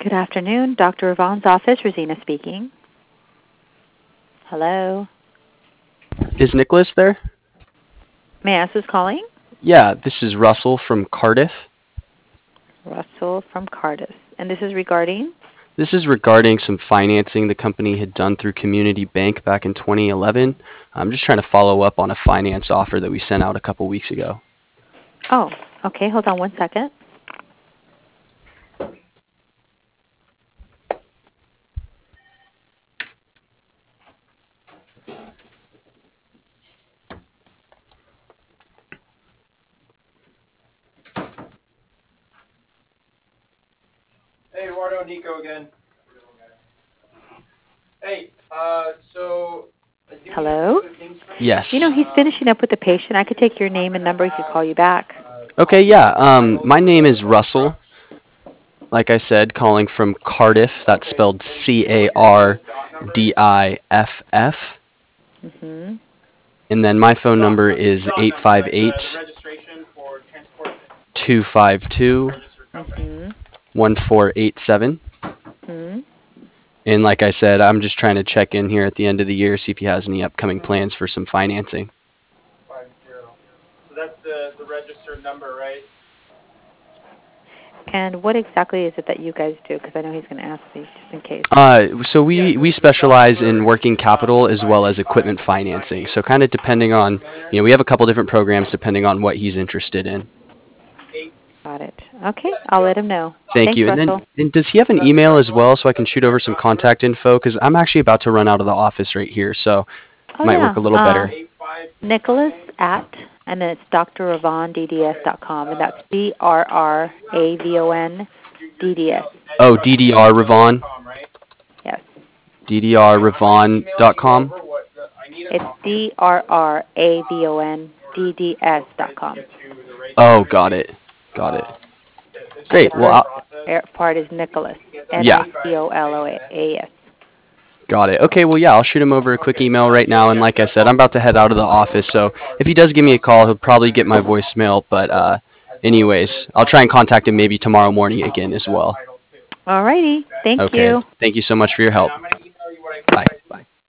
Good afternoon. Dr. Yvonne's office, Rosina speaking. Hello. Is Nicholas there? May I ask who's calling? Yeah, this is Russell from Cardiff. Russell from Cardiff. And this is regarding? This is regarding some financing the company had done through Community Bank back in 2011. I'm just trying to follow up on a finance offer that we sent out a couple weeks ago. Oh, okay. Hold on one second. Hey, Eduardo, Nico again. Hey, so I do need Hello? some things from you. Yes. You know, he's finishing up with the patient. I could take your name and number. He could call you back. Okay, yeah. My name is Russell. Like I said, calling from Cardiff. That's spelled Cardiff. Mm-hmm. And then my phone number is 858 Registration for transport 252 Mm-hmm. 1487. Mm-hmm. And like I said, I'm just trying to check in here at the end of the year, see if he has any upcoming plans for some financing. 50. So that's the registered number, right? And what exactly is it that you guys do? Because I know he's going to ask me just in case. So we specialize in working capital as well as equipment financing. So kind of depending on, we have a couple different programs depending on what he's interested in. Got it. Okay. I'll let him know. Thank Thanks, you. Russell. And does he have an email as well so I can shoot over some contact info? Because I'm actually about to run out of the office right here, so it Oh, might work a little better. Nicholas at, and then it's drravondds.com, and that's DRRAVONDDS. Oh, DDR Ravon? Yes. DDRRavon.com? It's DRRAVONDDS.com. Oh, got it. Got it. Great. And the Well, first part is Nicholas. yeah. Nicholas. Got it. Okay, well, yeah, I'll shoot him over a quick email right now. And like I said, I'm about to head out of the office, so if he does give me a call, he'll probably get my voicemail. But anyways, I'll try and contact him maybe tomorrow morning again as well. All righty. Thank Okay. you. Thank you so much for your help. Bye. Bye.